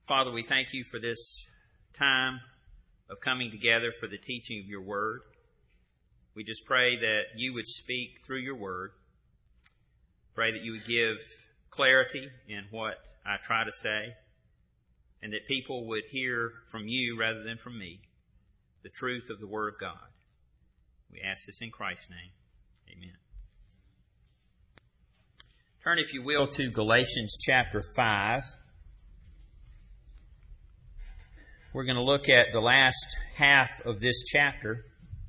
Father, we thank you for this time of coming together for the teaching of your word. We just pray that you would speak through your word. Pray that you would give clarity in what I try to say, and that people would hear from you rather than from me the truth of the word of God. We ask this in Christ's name. Amen. Turn, if you will, to Galatians chapter 5. We're going to look at the last half of this chapter.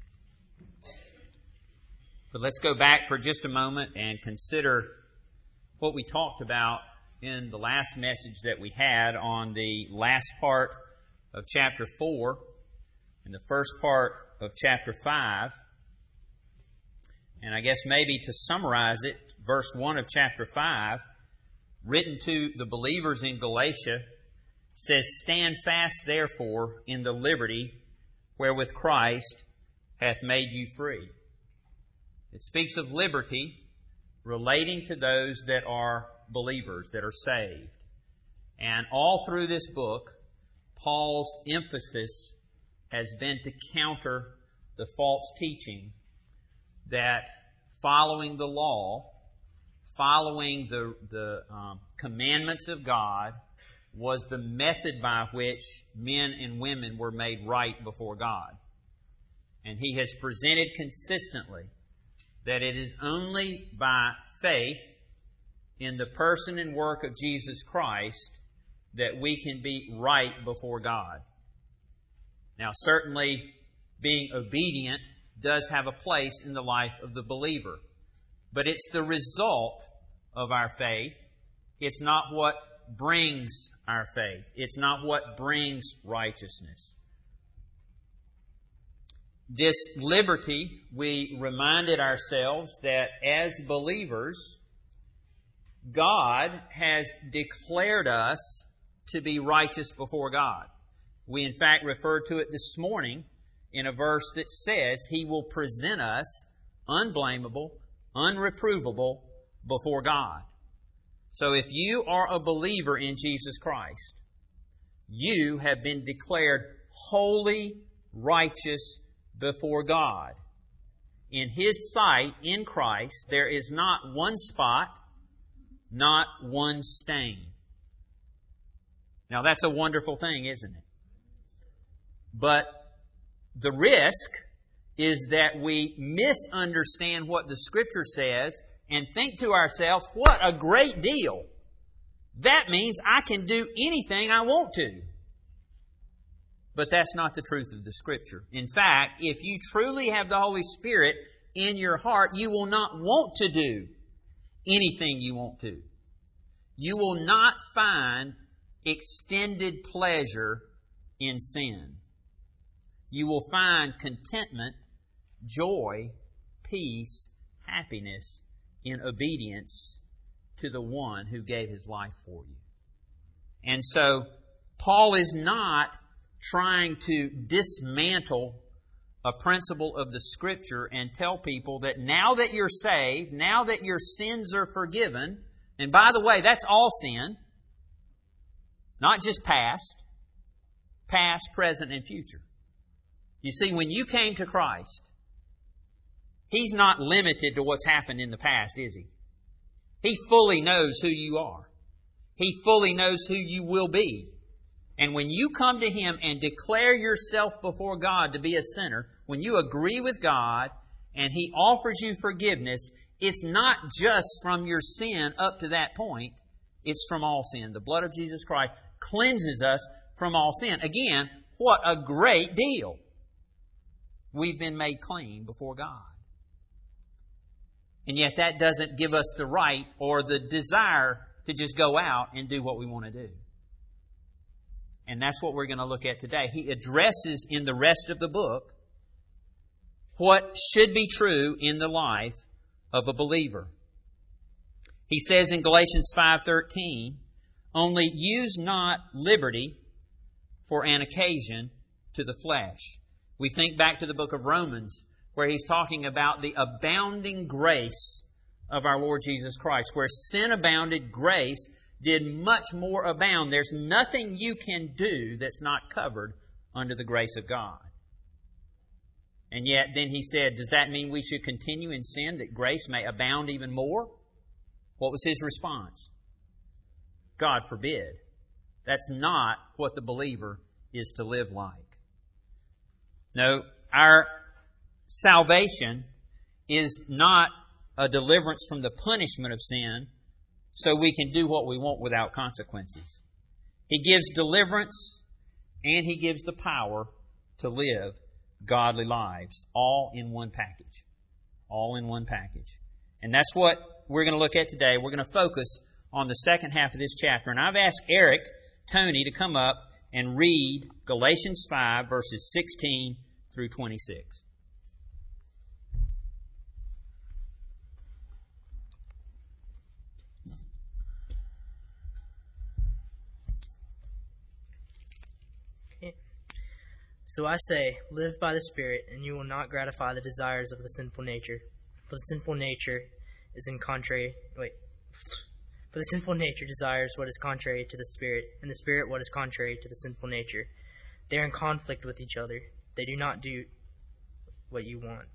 But let's go back for just a moment and consider what we talked about in the last message that we had on the last part of chapter 4 and the first part of chapter 5. And I guess maybe to summarize it, verse 1 of chapter 5, written to the believers in Galatia, says, "Stand fast, therefore, in the liberty wherewith Christ hath made you free." It speaks of liberty relating to those that are believers, that are saved. And all through this book, Paul's emphasis has been to counter the false teaching that following the law, following the commandments of God, was the method by which men and women were made right before God. And he has presented consistently that it is only by faith in the person and work of Jesus Christ that we can be right before God. Now, certainly, being obedient does have a place in the life of the believer. But it's the result of our faith. It's not what brings our faith. It's not what brings righteousness. This liberty, we reminded ourselves that as believers, God has declared us to be righteous before God. We in fact referred to it this morning in a verse that says He will present us unblameable, unreprovable before God. So if you are a believer in Jesus Christ, you have been declared holy, righteous before God. In His sight, in Christ, there is not one spot, not one stain. Now that's a wonderful thing, isn't it? But the risk is that we misunderstand what the Scripture says and think to ourselves, what a great deal. That means I can do anything I want to. But that's not the truth of the Scripture. In fact, if you truly have the Holy Spirit in your heart, you will not want to do anything you want to. You will not find extended pleasure in sin. You will find contentment, joy, peace, happiness in obedience to the one who gave His life for you. And so, Paul is not trying to dismantle a principle of the Scripture and tell people that now that you're saved, now that your sins are forgiven, and by the way, that's all sin, not just past, present, and future. You see, when you came to Christ, He's not limited to what's happened in the past, is He? He fully knows who you are. He fully knows who you will be. And when you come to Him and declare yourself before God to be a sinner, when you agree with God and He offers you forgiveness, it's not just from your sin up to that point. It's from all sin. The blood of Jesus Christ cleanses us from all sin. Again, what a great deal. We've been made clean before God. And yet that doesn't give us the right or the desire to just go out and do what we want to do. And that's what we're going to look at today. He addresses in the rest of the book what should be true in the life of a believer. He says in Galatians 5:13, "Only use not liberty for an occasion to the flesh." We think back to the book of Romans, where he's talking about the abounding grace of our Lord Jesus Christ. Where sin abounded, grace did much more abound. There's nothing you can do that's not covered under the grace of God. And yet then he said, does that mean we should continue in sin that grace may abound even more? What was his response? God forbid. That's not what the believer is to live like. No, our salvation is not a deliverance from the punishment of sin so we can do what we want without consequences. He gives deliverance and He gives the power to live godly lives, all in one package. All in one package. And that's what we're going to look at today. We're going to focus on the second half of this chapter. And I've asked Eric Tony to come up and read Galatians 5, verses 16 through 26. So I say, live by the Spirit, and you will not gratify the desires of the sinful nature. For the sinful nature desires what is contrary to the Spirit, and the Spirit what is contrary to the sinful nature. They are in conflict with each other. They do not do what you want.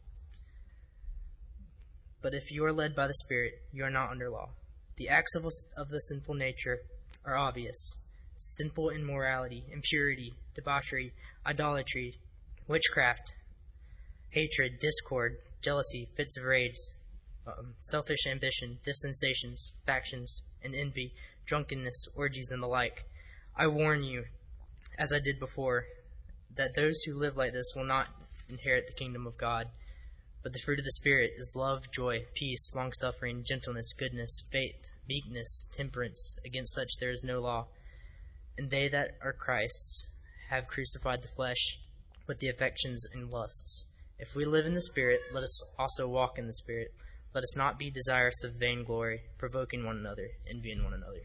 But if you are led by the Spirit, you are not under law. The acts of the sinful nature are obvious: sinful immorality, impurity, debauchery, idolatry, witchcraft, hatred, discord, jealousy, fits of rage, selfish ambition, dissensions, factions, and envy, drunkenness, orgies, and the like. I warn you, as I did before, that those who live like this will not inherit the kingdom of God. But the fruit of the Spirit is love, joy, peace, long-suffering, gentleness, goodness, faith, meekness, temperance. Against such there is no law. And they that are Christ's have crucified the flesh with the affections and lusts. If we live in the Spirit, let us also walk in the Spirit. Let us not be desirous of vainglory, provoking one another, envying one another.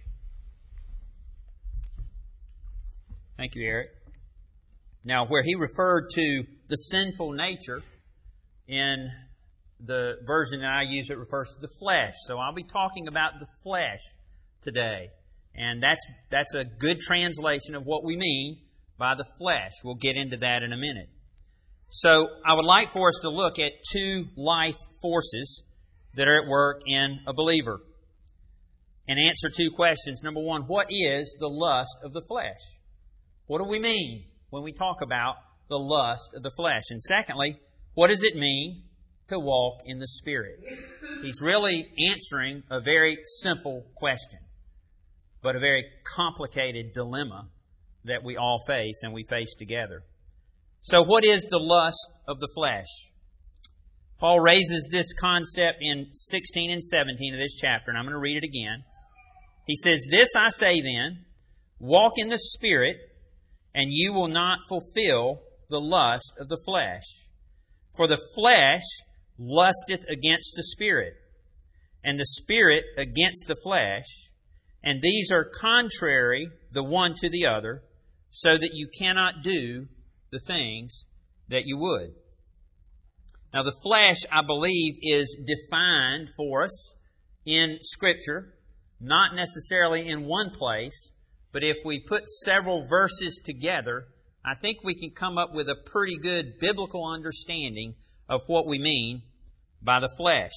Thank you, Eric. Now, where he referred to the sinful nature, in the version that I use, it refers to the flesh. So I'll be talking about the flesh today. And that's a good translation of what we mean by the flesh. We'll get into that in a minute. So I would like for us to look at two life forces that are at work in a believer and answer two questions. Number one, what is the lust of the flesh? What do we mean when we talk about the lust of the flesh? And secondly, what does it mean to walk in the Spirit? He's really answering a very simple question, but a very complicated dilemma that we all face and we face together. So what is the lust of the flesh? Paul raises this concept in 16 and 17 of this chapter, and I'm going to read it again. He says, "This I say then, walk in the Spirit, and you will not fulfill the lust of the flesh. For the flesh lusteth against the Spirit, and the Spirit against the flesh, and these are contrary the one to the other, so that you cannot do the things that you would." Now, the flesh, I believe, is defined for us in Scripture, not necessarily in one place, but if we put several verses together, I think we can come up with a pretty good biblical understanding of what we mean by the flesh.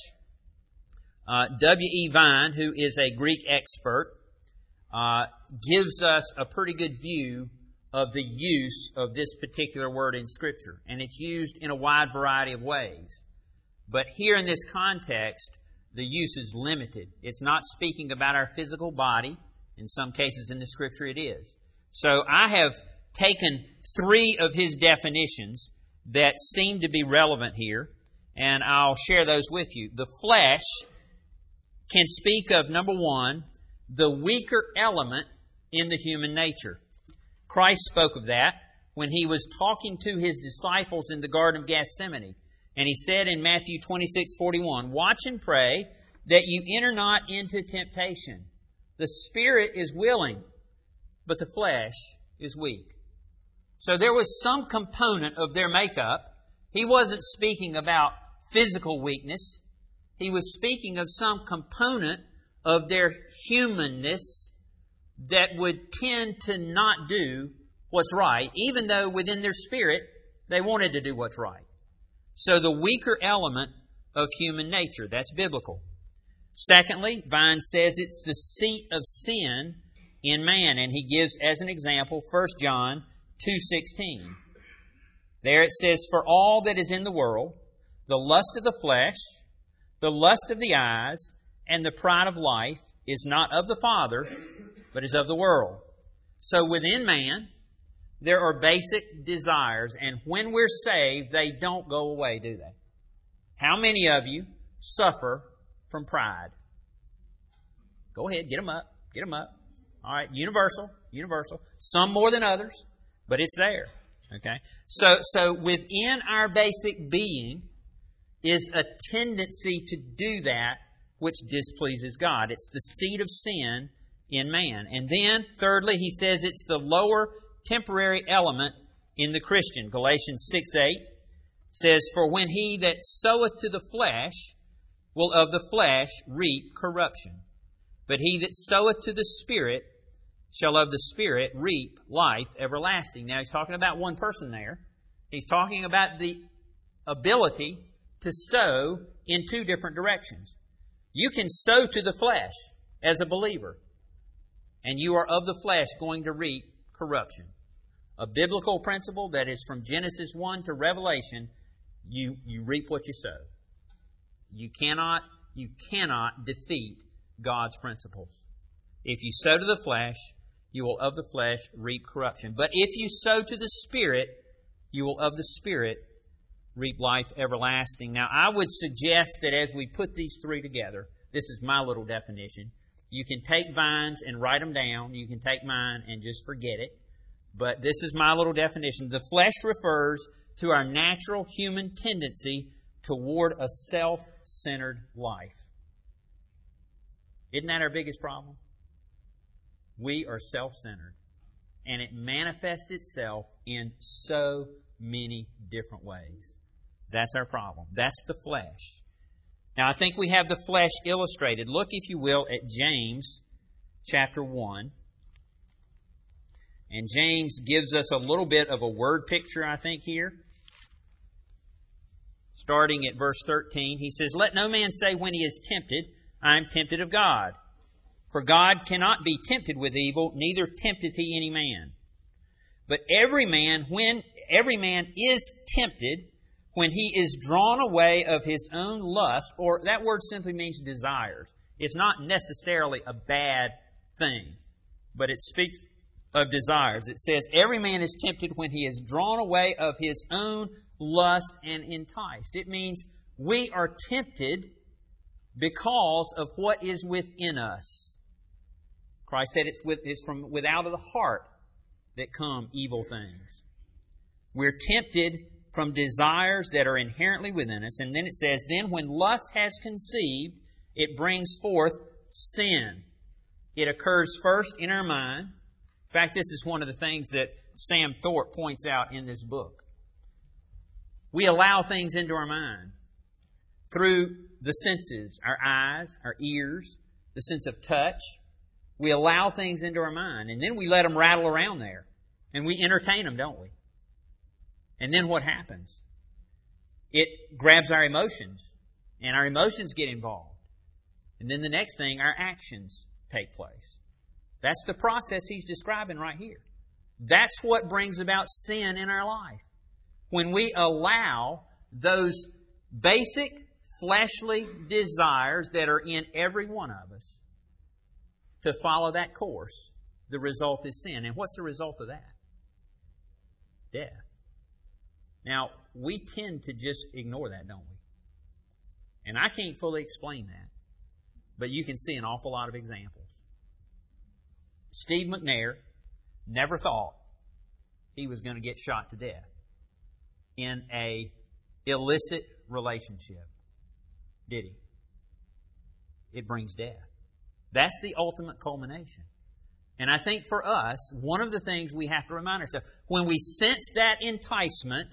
W.E. Vine, who is a Greek expert, gives us a pretty good view of the use of this particular word in Scripture. And it's used in a wide variety of ways. But here in this context, the use is limited. It's not speaking about our physical body. In some cases in the Scripture it is. So I have taken three of his definitions that seem to be relevant here, and I'll share those with you. The flesh can speak of, number one, the weaker element in the human nature. Christ spoke of that when He was talking to His disciples in the Garden of Gethsemane. And He said in Matthew 26:41, "Watch and pray that you enter not into temptation. The spirit is willing, but the flesh is weak." So there was some component of their makeup. He wasn't speaking about physical weakness. He was speaking of some component of their humanness that would tend to not do what's right, even though within their spirit they wanted to do what's right. So the weaker element of human nature, that's biblical. Secondly, Vine says it's the seat of sin in man, and he gives as an example 1 John 2:16. There it says, "For all that is in the world, the lust of the flesh, the lust of the eyes, and the pride of life is not of the Father, but is of the world." So within man, there are basic desires, and when we're saved, they don't go away, do they? How many of you suffer from pride? Go ahead, get them up, get them up. All right, universal. Some more than others, but it's there. Okay? So within our basic being is a tendency to do that which displeases God. It's the seed of sin in man. And then, thirdly, he says it's the lower temporary element in the Christian. Galatians 6:8 says, "For when he that soweth to the flesh will of the flesh reap corruption. But he that soweth to the Spirit shall of the Spirit reap life everlasting." Now he's talking about one person there. He's talking about the ability to sow in two different directions. You can sow to the flesh as a believer, and you are of the flesh going to reap corruption. A biblical principle that is from Genesis 1 to Revelation, you reap what you sow. You cannot defeat God's principles. If you sow to the flesh, you will of the flesh reap corruption. But if you sow to the Spirit, you will of the Spirit reap life everlasting. Now, I would suggest that as we put these three together, this is my little definition. You can take Vine's and write them down. You can take mine and just forget it. But this is my little definition. The flesh refers to our natural human tendency toward a self-centered life. Isn't that our biggest problem? We are self-centered. And it manifests itself in so many different ways. That's our problem. That's the flesh. Now, I think we have the flesh illustrated. Look, if you will, at James chapter 1. And James gives us a little bit of a word picture, I think, here. Starting at verse 13, he says, "Let no man say when he is tempted, I am tempted of God. For God cannot be tempted with evil, neither tempteth he any man. But every man is tempted when he is drawn away of his own lust," or that word simply means desires. It's not necessarily a bad thing, but it speaks of desires. It says, "Every man is tempted when he is drawn away of his own lust and enticed." It means we are tempted because of what is within us. Christ said it's from without of the heart that come evil things. We're tempted from desires that are inherently within us. And then it says, "Then when lust has conceived, it brings forth sin." It occurs first in our mind. In fact, this is one of the things that Sam Thorpe points out in this book. We allow things into our mind through the senses, our eyes, our ears, the sense of touch. We allow things into our mind, and then we let them rattle around there, and we entertain them, don't we? And then what happens? It grabs our emotions, and our emotions get involved. And then the next thing, our actions take place. That's the process he's describing right here. That's what brings about sin in our life. When we allow those basic fleshly desires that are in every one of us to follow that course, the result is sin. And what's the result of that? Death. Now, we tend to just ignore that, don't we? And I can't fully explain that, but you can see an awful lot of examples. Steve McNair never thought he was going to get shot to death in an illicit relationship, did he? It brings death. That's the ultimate culmination. And I think for us, one of the things we have to remind ourselves, when we sense that enticement,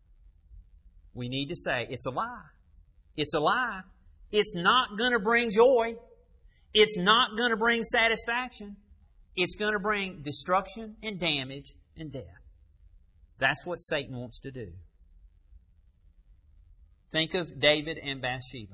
we need to say, it's a lie. It's a lie. It's not going to bring joy. It's not going to bring satisfaction. it's going to bring destruction and damage and death. That's what Satan wants to do. Think of David and Bathsheba.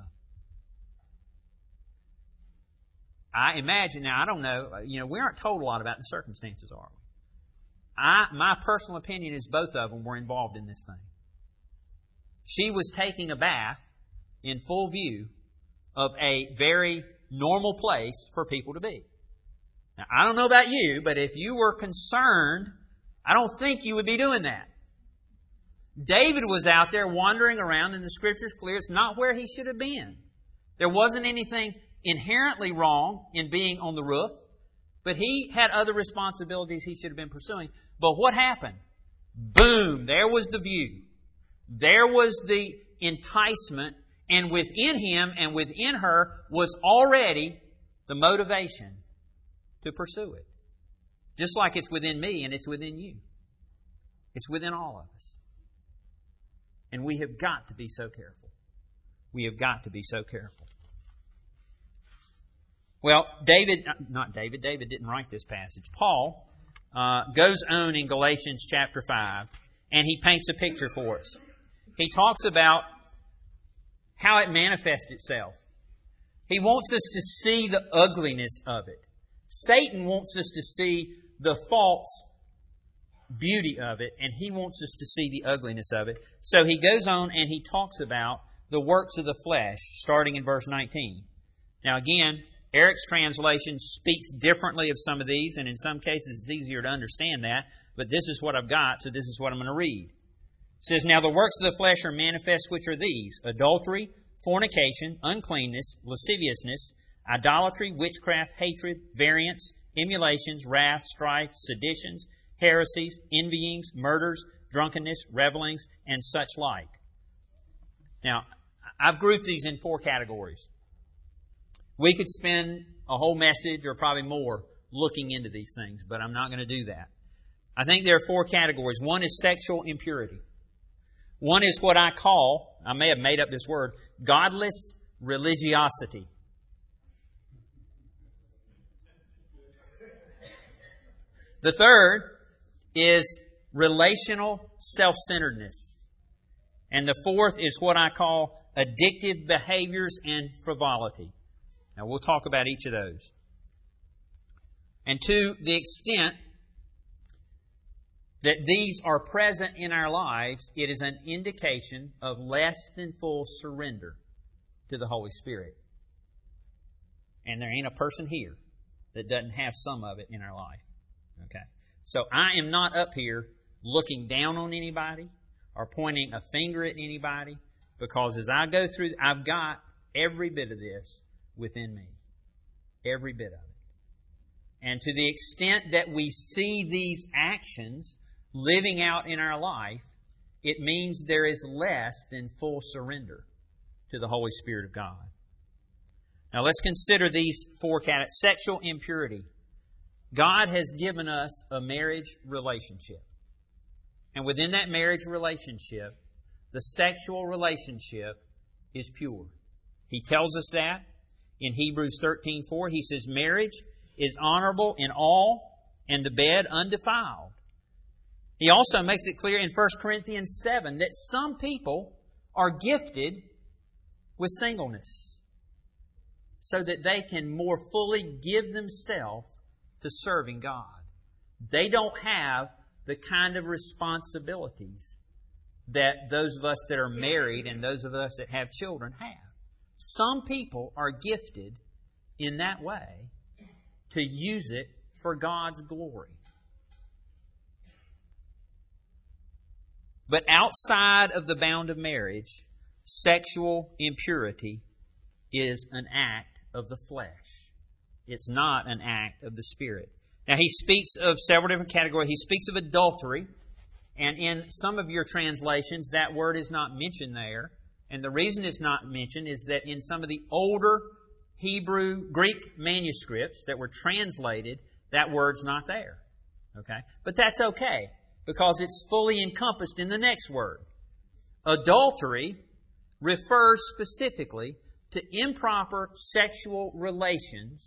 I imagine, now I don't know, we aren't told a lot about the circumstances, are we? My personal opinion is both of them were involved in this thing. She was taking a bath in full view of a very normal place for people to be. Now, I don't know about you, but if you were concerned, I don't think you would be doing that. David was out there wandering around, and the Scripture's clear. It's not where he should have been. There wasn't anything inherently wrong in being on the roof, but he had other responsibilities he should have been pursuing. But what happened? Boom! There was the view. There was the enticement, and within him and within her was already the motivation to pursue it. Just like it's within me and it's within you. It's within all of us. And we have got to be so careful. We have got to be so careful. Well, David didn't write this passage. Paul goes on in Galatians chapter 5, and he paints a picture for us. He talks about how it manifests itself. He wants us to see the ugliness of it. Satan wants us to see the false beauty of it, and he wants us to see the ugliness of it. So he goes on and he talks about the works of the flesh, starting in verse 19. Now again, Eric's translation speaks differently of some of these, and in some cases it's easier to understand that, but this is what I've got, so this is what I'm going to read. It says, "Now the works of the flesh are manifest, which are these: adultery, fornication, uncleanness, lasciviousness, idolatry, witchcraft, hatred, variance, emulations, wrath, strife, seditions, heresies, envyings, murders, drunkenness, revelings, and such like." Now, I've grouped these in 4 categories. We could spend a whole message or probably more looking into these things, but I'm not going to do that. I think there are 4 categories. One is sexual impurity. One is what I call, I may have made up this word, godless religiosity. The third is relational self-centeredness. And the fourth is what I call addictive behaviors and frivolity. Now, we'll talk about each of those. And to the extent that these are present in our lives, it is an indication of less than full surrender to the Holy Spirit. And there ain't a person here that doesn't have some of it in our life. Okay? So I am not up here looking down on anybody or pointing a finger at anybody, because as I go through, I've got every bit of this within me. Every bit of it. And to the extent that we see these actions living out in our life, it means there is less than full surrender to the Holy Spirit of God. Now let's consider these 4 categories. Sexual impurity. God has given us a marriage relationship. And within that marriage relationship, the sexual relationship is pure. He tells us that in Hebrews 13:4. He says, "Marriage is honorable in all, and the bed undefiled." He also makes it clear in 1 Corinthians 7 that some people are gifted with singleness so that they can more fully give themselves to serving God. They don't have the kind of responsibilities that those of us that are married and those of us that have children have. Some people are gifted in that way to use it for God's glory. But outside of the bound of marriage, sexual impurity is an act of the flesh. It's not an act of the Spirit. Now, he speaks of several different categories. He speaks of adultery, and in some of your translations, that word is not mentioned there. And the reason it's not mentioned is that in some of the older Hebrew, Greek manuscripts that were translated, that word's not there. Okay? But that's okay, because it's fully encompassed in the next word. Adultery refers specifically to improper sexual relations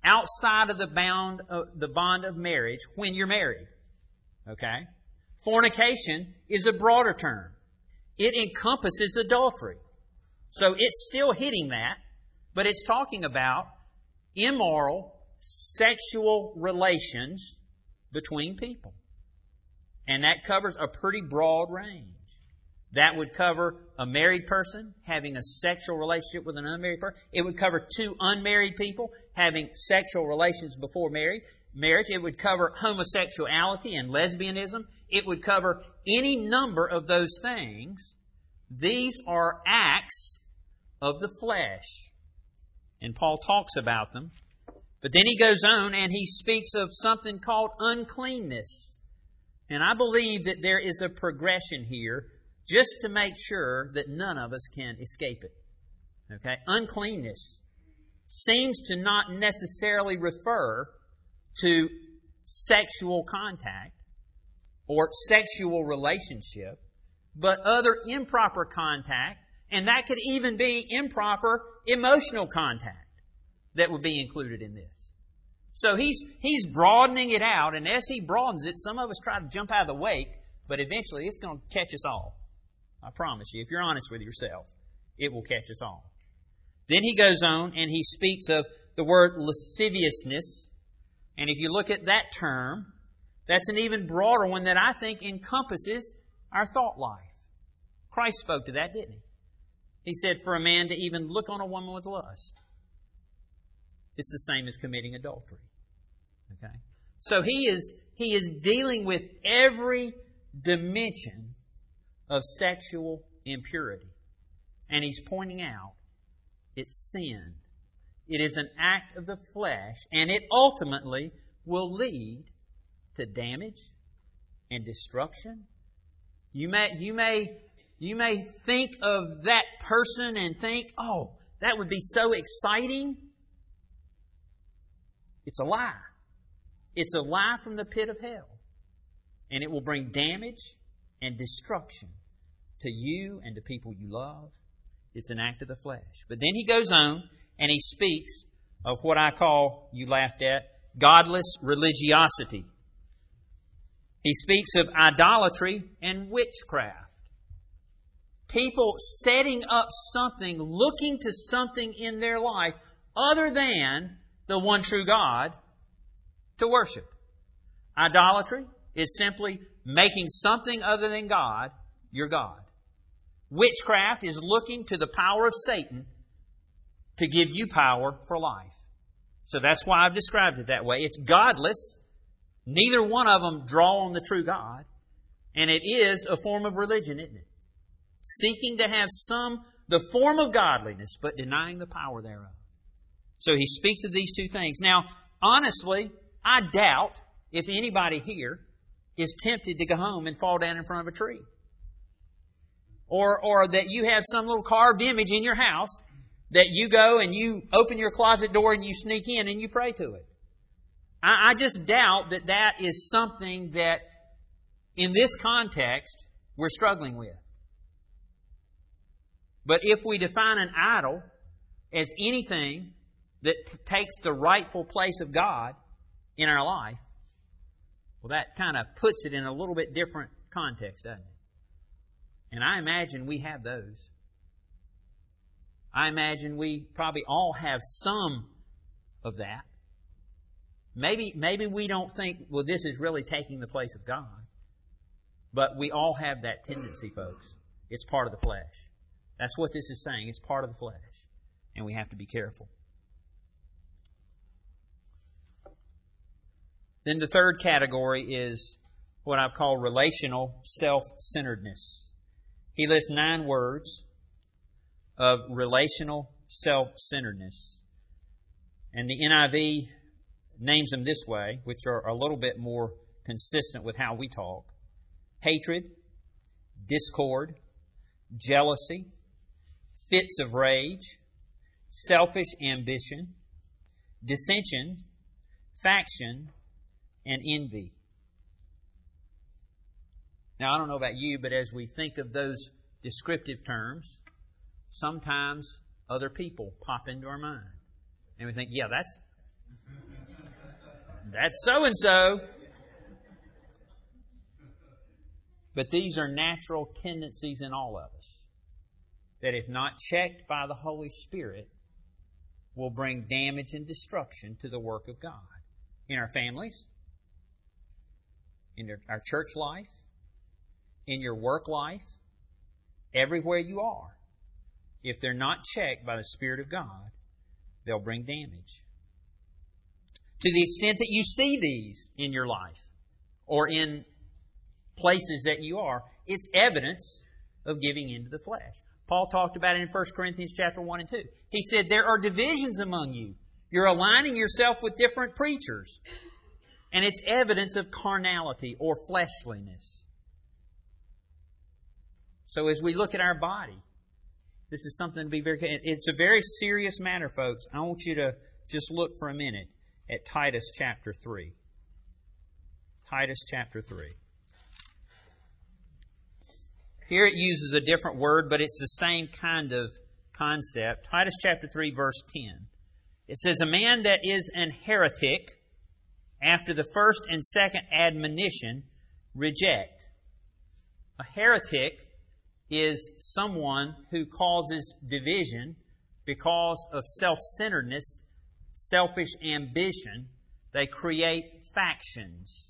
outside of the bond of marriage when you're married. Okay? Fornication is a broader term. It encompasses adultery. So it's still hitting that, but it's talking about immoral sexual relations between people. And that covers a pretty broad range. That would cover a married person having a sexual relationship with an unmarried person. It would cover two unmarried people having sexual relations before marriage. It would cover homosexuality and lesbianism. It would cover any number of those things. These are acts of the flesh. And Paul talks about them. But then he goes on and he speaks of something called uncleanness. And I believe that there is a progression here just to make sure that none of us can escape it. Okay? Uncleanness seems to not necessarily refer to sexual contact or sexual relationship, but other improper contact, and that could even be improper emotional contact that would be included in this. So he's broadening it out, and as he broadens it, some of us try to jump out of the wake, but eventually it's going to catch us all. I promise you, if you're honest with yourself, it will catch us all. Then he goes on and he speaks of the word lasciviousness. And if you look at that term, that's an even broader one that I think encompasses our thought life. Christ spoke to that, didn't he? He said for a man to even look on a woman with lust, it's the same as committing adultery. Okay? So he is dealing with every dimension of sexual impurity. And he's pointing out it's sin. It is an act of the flesh, and it ultimately will lead to damage and destruction. You may think of that person and think, oh, that would be so exciting. It's a lie. It's a lie from the pit of hell. And it will bring damage and destruction to you and to people you love. It's an act of the flesh. But then he goes on and he speaks of what I call, you laughed at, godless religiosity. He speaks of idolatry and witchcraft. People setting up something, looking to something in their life other than the one true God to worship. Idolatry is simply making something other than God your God. Witchcraft is looking to the power of Satan to give you power for life. So that's why I've described it that way. It's godless. Neither one of them draw on the true God. And it is a form of religion, isn't it? Seeking to have the form of godliness, but denying the power thereof. So he speaks of these two things. Now, honestly, I doubt if anybody here is tempted to go home and fall down in front of a tree. Or that you have some little carved image in your house that you go and you open your closet door and you sneak in and you pray to it. I just doubt that that is something that, in this context, we're struggling with. But if we define an idol as anything that takes the rightful place of God in our life, well, that kind of puts it in a little bit different context, doesn't it? And I imagine we have those. I imagine we probably all have some of that. Maybe we don't think, well, this is really taking the place of God. But we all have that tendency, folks. It's part of the flesh. That's what this is saying. It's part of the flesh. And we have to be careful. Then the third category is what I've called relational self-centeredness. He lists 9 words of relational self-centeredness. And the NIV names them this way, which are a little bit more consistent with how we talk. Hatred, discord, jealousy, fits of rage, selfish ambition, dissension, faction, and envy. Now, I don't know about you, but as we think of those descriptive terms, sometimes other people pop into our mind. And we think, yeah, That's so-and-so. But these are natural tendencies in all of us that, if not checked by the Holy Spirit, will bring damage and destruction to the work of God in our families, in our church life, in your work life, everywhere you are. If they're not checked by the Spirit of God, they'll bring damage. To the extent that you see these in your life or in places that you are, it's evidence of giving into the flesh. Paul talked about it in 1 Corinthians chapter 1 and 2. He said, there are divisions among you. You're aligning yourself with different preachers. And it's evidence of carnality or fleshliness. So as we look at our body, this is something to be it's a very serious matter, folks. I want you to just look for a minute at Titus chapter 3. Titus chapter 3. Here it uses a different word, but it's the same kind of concept. Titus chapter 3, verse 10. It says, a man that is an heretic, after the first and second admonition, reject. A heretic is someone who causes division because of self-centeredness, selfish ambition. They create factions.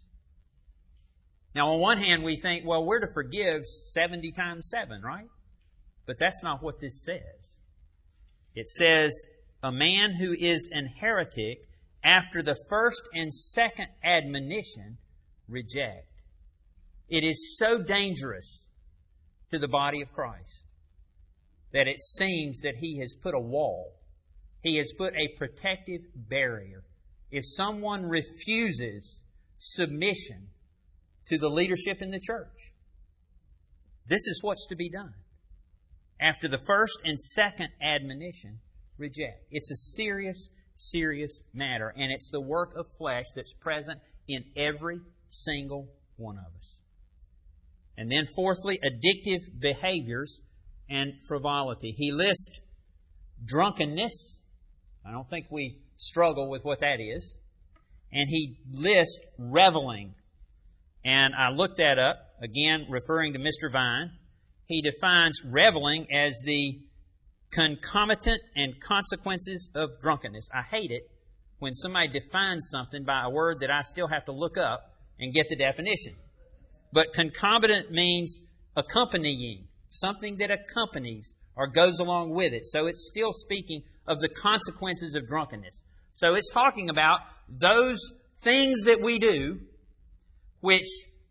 Now, on one hand, we think, well, we're to forgive 70 times 7, right? But that's not what this says. It says, a man who is an heretic, after the first and second admonition, reject. It is so dangerous to the body of Christ that it seems that he has put a wall. He has put a protective barrier. If someone refuses submission to the leadership in the church, this is what's to be done. After the first and second admonition, reject. It's a serious, serious matter, and it's the work of flesh that's present in every single one of us. And then fourthly, addictive behaviors and frivolity. He lists drunkenness. I don't think we struggle with what that is. And he lists reveling. And I looked that up, again, referring to Mr. Vine. He defines reveling as the concomitant and consequences of drunkenness. I hate it when somebody defines something by a word that I still have to look up and get the definition. But concomitant means accompanying, something that accompanies or goes along with it. So it's still speaking of the consequences of drunkenness. So it's talking about those things that we do which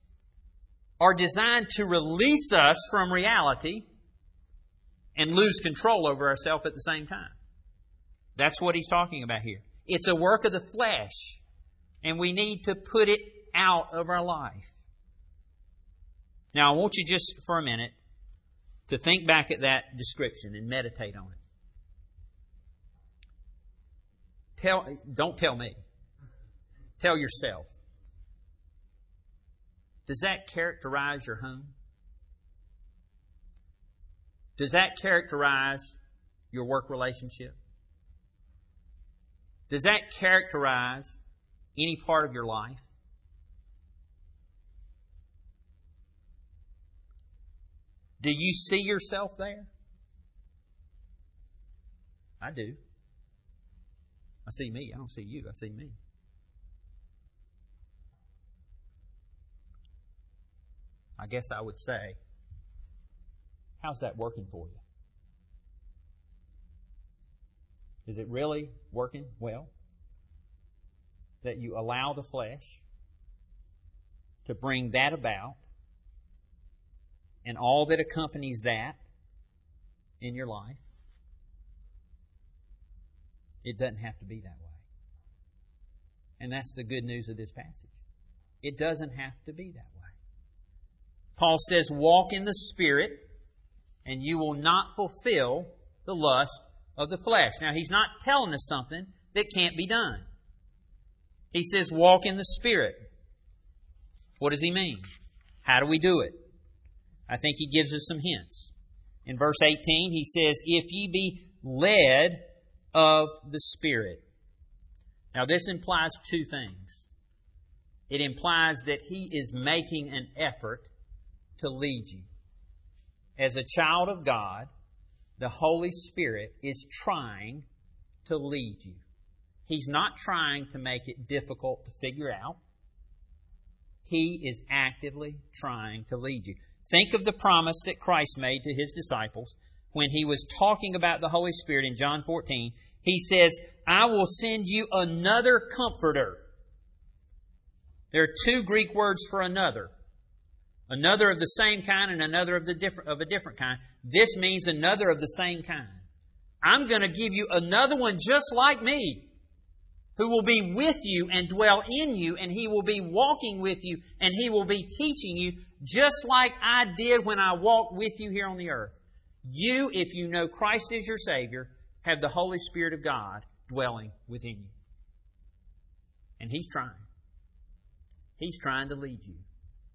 are designed to release us from reality and lose control over ourselves at the same time. That's what he's talking about here. It's a work of the flesh, and we need to put it out of our life. Now, I want you just for a minute to think back at that description and meditate on it. Don't tell me. Tell yourself. Does that characterize your home? Does that characterize your work relationship? Does that characterize any part of your life? Do you see yourself there? I do. I see me. I don't see you. I see me. I guess I would say, how's that working for you? Is it really working well? That you allow the flesh to bring that about and all that accompanies that in your life? It doesn't have to be that way. And that's the good news of this passage. It doesn't have to be that way. Paul says, walk in the Spirit, and you will not fulfill the lust of the flesh. Now, he's not telling us something that can't be done. He says, walk in the Spirit. What does he mean? How do we do it? I think he gives us some hints. In verse 18, he says, if ye be led of the Spirit. Now, this implies two things. It implies that He is making an effort to lead you. As a child of God, the Holy Spirit is trying to lead you. He's not trying to make it difficult to figure out. He is actively trying to lead you. Think of the promise that Christ made to His disciples when He was talking about the Holy Spirit in John 14. He says, I will send you another Comforter. There are two Greek words for another. Another of the same kind and another of a different kind. This means another of the same kind. I'm going to give you another one just like me, who will be with you and dwell in you, and He will be walking with you, and He will be teaching you, just like I did when I walked with you here on the earth. You, if you know Christ as your Savior, have the Holy Spirit of God dwelling within you. And He's trying. He's trying to lead you.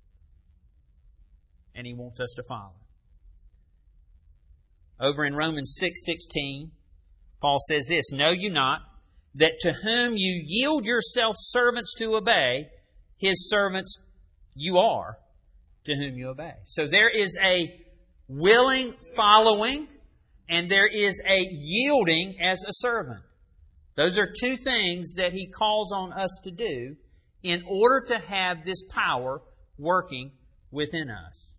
And He wants us to follow. Over in Romans 6:16, Paul says this, Know you not that to whom you yield yourselves servants to obey, His servants you are to whom you obey. So there is a willing following and there is a yielding as a servant. Those are two things that He calls on us to do in order to have this power working within us.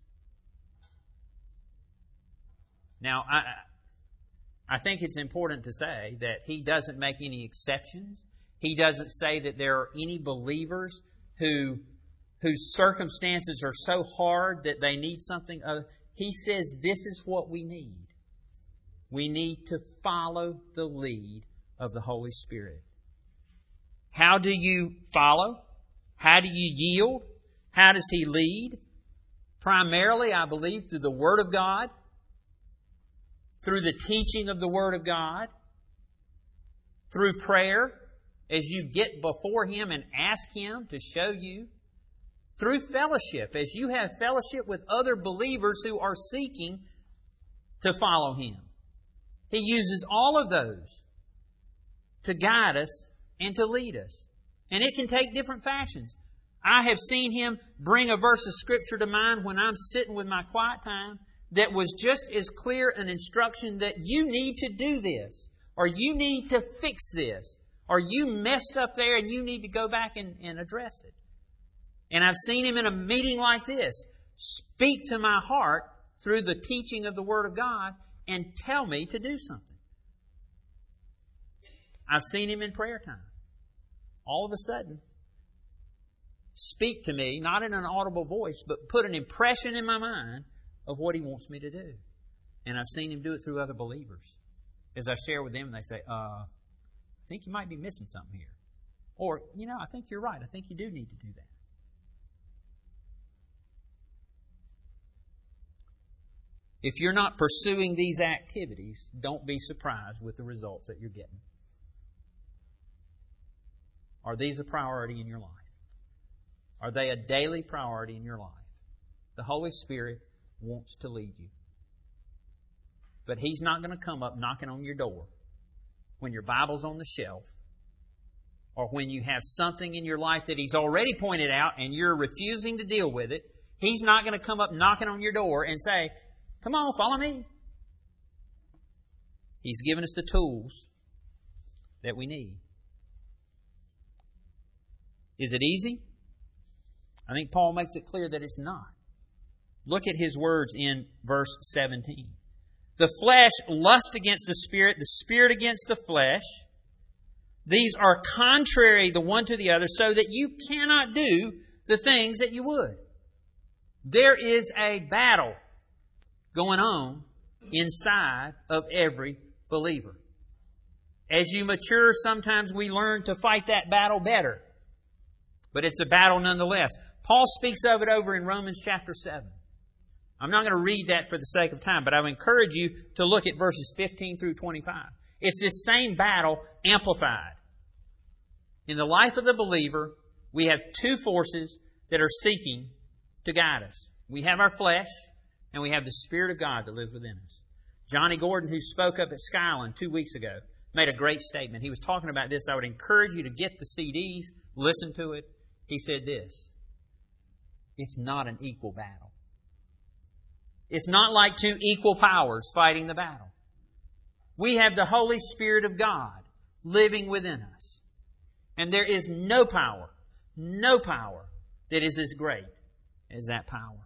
Now, I think it's important to say that He doesn't make any exceptions. He doesn't say that there are any believers whose circumstances are so hard that they need something other. He says this is what we need. We need to follow the lead of the Holy Spirit. How do you follow? How do you yield? How does He lead? Primarily, I believe, through the Word of God, through the teaching of the Word of God, through prayer, as you get before Him and ask Him to show you, through fellowship, as you have fellowship with other believers who are seeking to follow Him. He uses all of those to guide us and to lead us. And it can take different fashions. I have seen Him bring a verse of Scripture to mind when I'm sitting with my quiet time that was just as clear an instruction that you need to do this, or you need to fix this, or you messed up there and you need to go back and address it. And I've seen Him in a meeting like this speak to my heart through the teaching of the Word of God and tell me to do something. I've seen Him in prayer time. All of a sudden, speak to me, not in an audible voice, but put an impression in my mind of what He wants me to do. And I've seen Him do it through other believers. As I share with them, they say, I think you might be missing something here. Or, I think you're right. I think you do need to do that. If you're not pursuing these activities, don't be surprised with the results that you're getting. Are these a priority in your life? Are they a daily priority in your life? The Holy Spirit wants to lead you. But He's not going to come up knocking on your door when your Bible's on the shelf or when you have something in your life that He's already pointed out and you're refusing to deal with it. He's not going to come up knocking on your door and say, come on, follow me. He's given us the tools that we need. Is it easy? I think Paul makes it clear that it's not. Look at his words in verse 17. The flesh lusts against the Spirit against the flesh. These are contrary the one to the other, so that you cannot do the things that you would. There is a battle going on inside of every believer. As you mature, sometimes we learn to fight that battle better. But it's a battle nonetheless. Paul speaks of it over in Romans chapter 7. I'm not going to read that for the sake of time, but I would encourage you to look at verses 15 through 25. It's this same battle amplified. In the life of the believer, we have two forces that are seeking to guide us. We have our flesh, and we have the Spirit of God that lives within us. Johnny Gordon, who spoke up at Skyland 2 weeks ago, made a great statement. He was talking about this. I would encourage you to get the CDs, listen to it. He said this: it's not an equal battle. It's not like two equal powers fighting the battle. We have the Holy Spirit of God living within us. And there is no power that is as great as that power.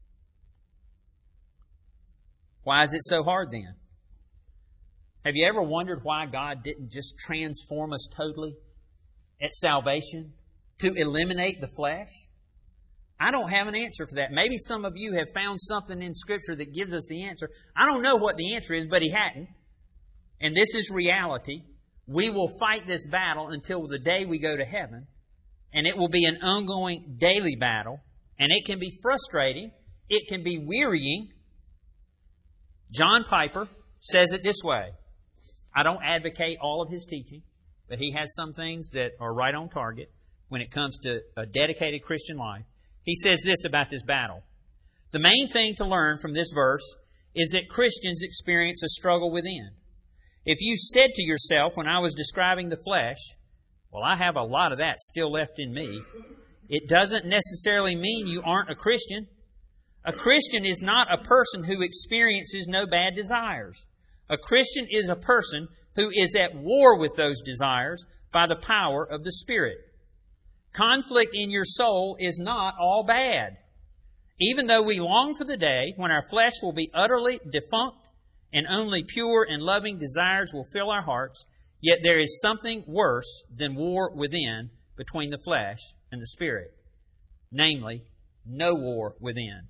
Why is it so hard then? Have you ever wondered why God didn't just transform us totally at salvation to eliminate the flesh? I don't have an answer for that. Maybe some of you have found something in Scripture that gives us the answer. I don't know what the answer is, but He hadn't. And this is reality. We will fight this battle until the day we go to heaven. And it will be an ongoing daily battle. And it can be frustrating. It can be wearying. John Piper says it this way. I don't advocate all of his teaching, but he has some things that are right on target when it comes to a dedicated Christian life. He says this about this battle. The main thing to learn from this verse is that Christians experience a struggle within. If you said to yourself when I was describing the flesh, well, I have a lot of that still left in me, it doesn't necessarily mean you aren't a Christian. A Christian is not a person who experiences no bad desires. A Christian is a person who is at war with those desires by the power of the Spirit. Conflict in your soul is not all bad. Even though we long for the day when our flesh will be utterly defunct and only pure and loving desires will fill our hearts, yet there is something worse than war within between the flesh and the Spirit. Namely, no war within.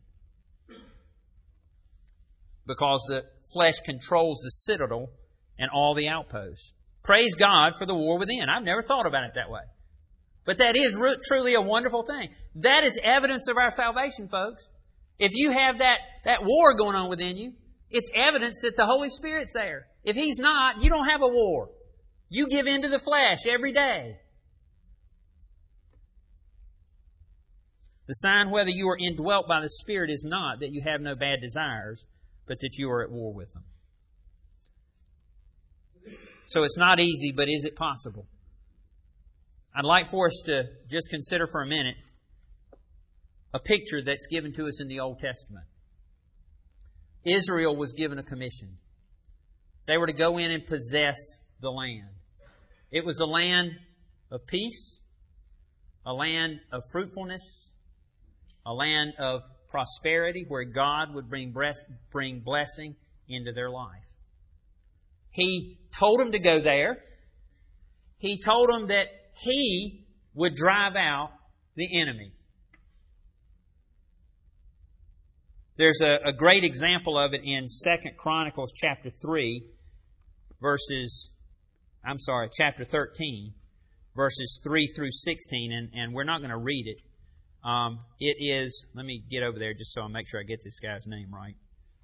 Because the flesh controls the citadel and all the outposts. Praise God for the war within. I've never thought about it that way. But that is truly a wonderful thing. That is evidence of our salvation, folks. If you have that war going on within you, it's evidence that the Holy Spirit's there. If He's not, you don't have a war. You give in to the flesh every day. The sign whether you are indwelt by the Spirit is not that you have no bad desires, but that you are at war with them. So it's not easy, but is it possible? I'd like for us to just consider for a minute a picture that's given to us in the Old Testament. Israel was given a commission. They were to go in and possess the land. It was a land of peace, a land of fruitfulness, a land of prosperity where God would bring blessing into their life. He told them to go there. He told them that He would drive out the enemy. There's a great example of it in 2 Chronicles chapter 13, verses 3 through 16, and we're not going to read it. It is, let me get over there just so I make sure I get this guy's name right.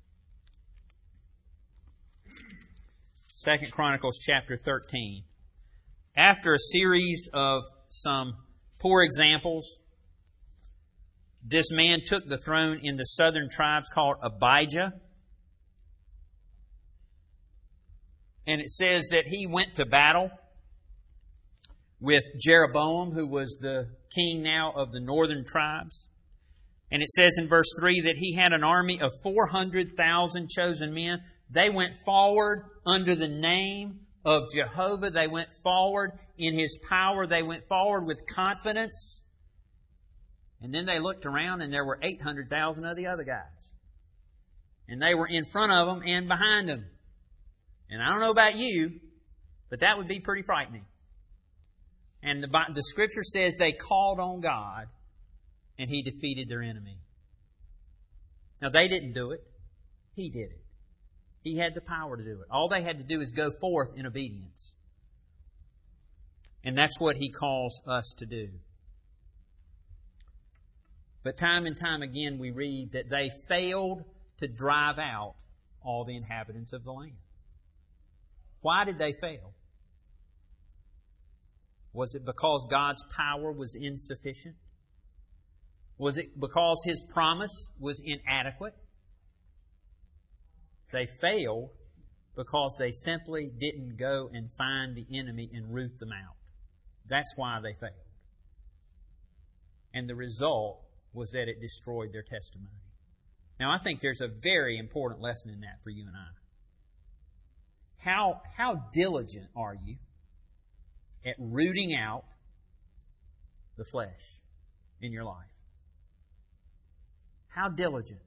2 Chronicles chapter 13. After a series of some poor examples, this man took the throne in the southern tribes called Abijah. And it says that he went to battle with Jeroboam, who was the king now of the northern tribes. And it says in verse 3 that he had an army of 400,000 chosen men. They went forward under the name of Jehovah. They went forward in His power. They went forward with confidence. And then they looked around and there were 800,000 of the other guys. And they were in front of them and behind them. And I don't know about you, but that would be pretty frightening. And the Scripture says they called on God and He defeated their enemy. Now they didn't do it. He did it. He had the power to do it. All they had to do is go forth in obedience. And that's what He calls us to do. But time and time again we read that they failed to drive out all the inhabitants of the land. Why did they fail? Was it because God's power was insufficient? Was it because His promise was inadequate? They failed because they simply didn't go and find the enemy and root them out. That's why they failed. And the result was that it destroyed their testimony. Now, I think there's a very important lesson in that for you and I. How diligent are you at rooting out the flesh in your life? How diligent?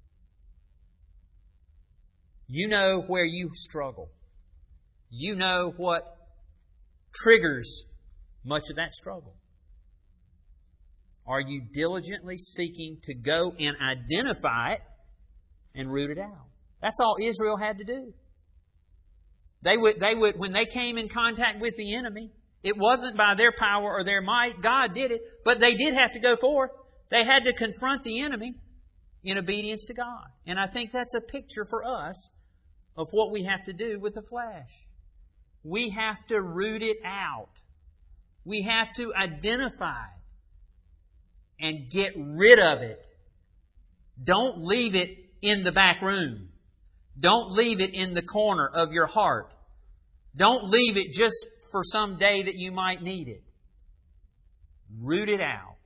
You know where you struggle. You know what triggers much of that struggle. Are you diligently seeking to go and identify it and root it out? That's all Israel had to do. They would, when they came in contact with the enemy, it wasn't by their power or their might. God did it, but they did have to go forth. They had to confront the enemy in obedience to God. And I think that's a picture for us of what we have to do with the flesh. We have to root it out. We have to identify it and get rid of it. Don't leave it in the back room. Don't leave it in the corner of your heart. Don't leave it just for some day that you might need it. Root it out.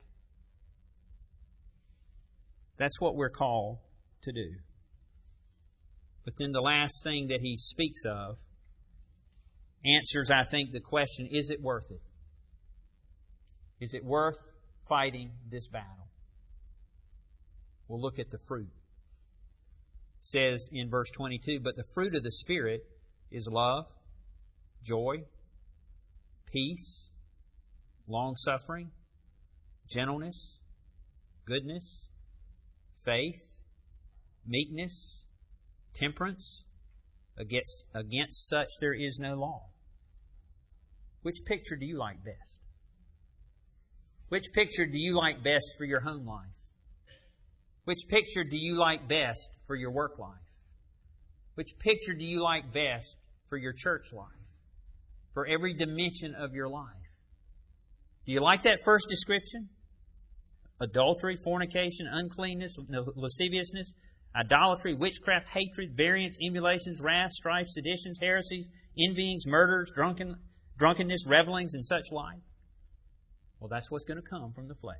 That's what we're called to do. But then the last thing that he speaks of answers, I think, the question, is it worth it? Is it worth fighting this battle? We'll look at the fruit. It says in verse 22, but the fruit of the Spirit is love, joy, peace, long-suffering, gentleness, goodness, faith, meekness, temperance. Against such there is no law. Which picture do you like best? Which picture do you like best for your home life? Which picture do you like best for your work life? Which picture do you like best for your church life? For every dimension of your life? Do you like that first description? Adultery, fornication, uncleanness, lasciviousness, idolatry, witchcraft, hatred, variance, emulations, wrath, strife, seditions, heresies, envyings, murders, drunkenness, revelings, and such like. Well, that's what's going to come from the flesh.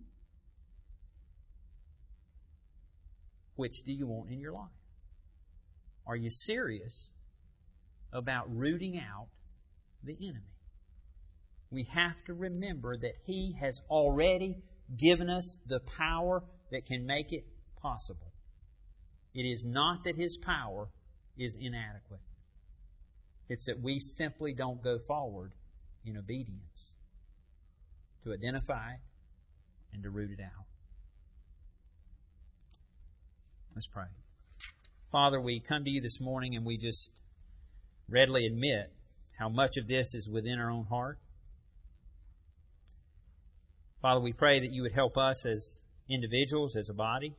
Which do you want in your life? Are you serious about rooting out the enemy? We have to remember that He has already given us the power that can make it possible. It is not that His power is inadequate. It's that we simply don't go forward in obedience to identify it and to root it out. Let's pray. Father, we come to You this morning and we just readily admit how much of this is within our own heart. Father, we pray that You would help us as individuals, as a body,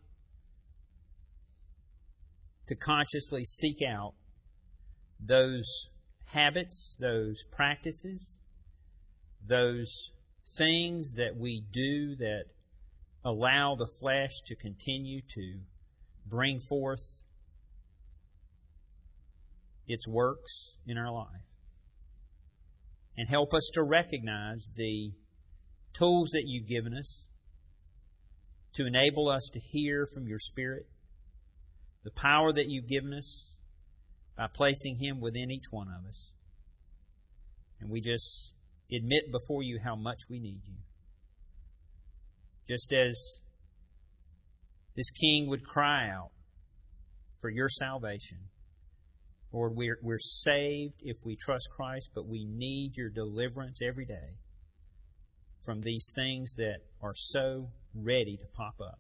to consciously seek out those habits, those practices, those things that we do that allow the flesh to continue to bring forth its works in our life. And help us to recognize the tools that You've given us to enable us to hear from Your Spirit, the power that You've given us by placing Him within each one of us. And we just admit before You how much we need You. Just as this king would cry out for Your salvation. Lord, we're saved if we trust Christ, but we need Your deliverance every day from these things that are so ready to pop up.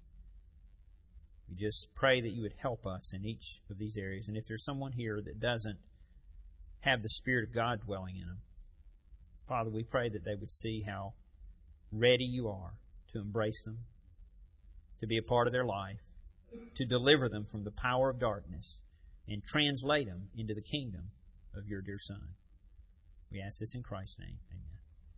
We just pray that You would help us in each of these areas. And if there's someone here that doesn't have the Spirit of God dwelling in them, Father, we pray that they would see how ready You are to embrace them, to be a part of their life, to deliver them from the power of darkness, and translate them into the kingdom of Your dear Son. We ask this in Christ's name. Amen.